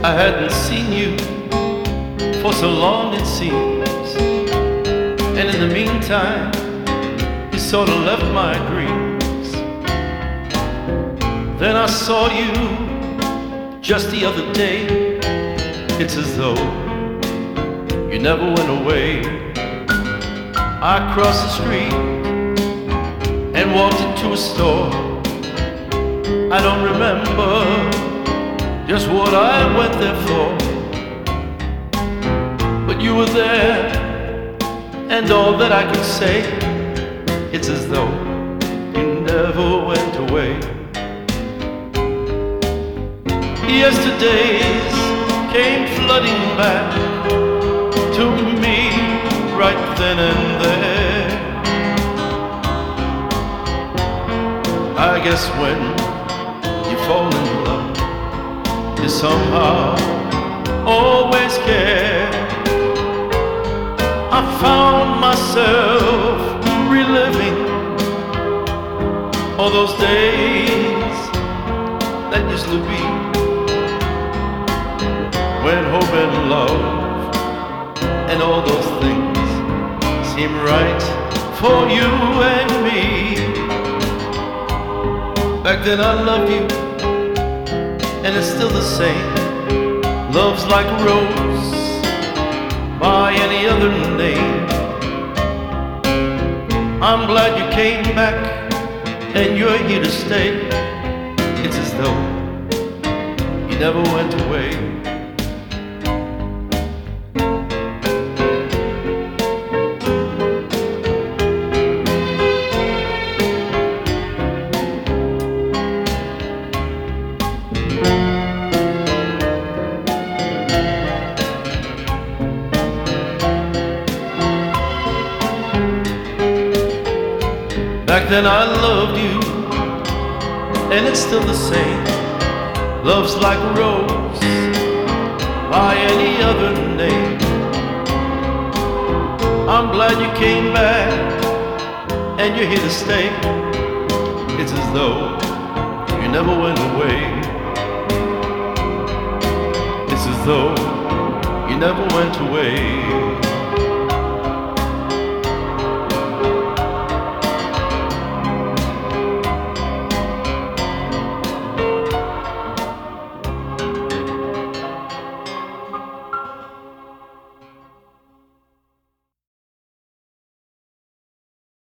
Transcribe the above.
I hadn't seen you for so long it seems, and in the meantime you sort of left my dreams. Then I saw you just the other day. It's as though you never went away. I crossed the street and walked into a store. I don't remember just what I went there for, but you were there, and all that I could say, it's as though you never went away. Yesterdays came flooding back to me right then and there. I guess when you fall in love, you somehow always care. I found myself reliving all those days that used to be, when hope and love and all those things seem right for you and me. Back then I loved you, and it's still the same. Love's like a rose by any other name. I'm glad you came back and you're here to stay. It's as though you never went away. Back then I loved you, and it's still the same. Love's like a rose by any other name. I'm glad you came back and you're here to stay. It's as though you never went away. It's as though you never went away.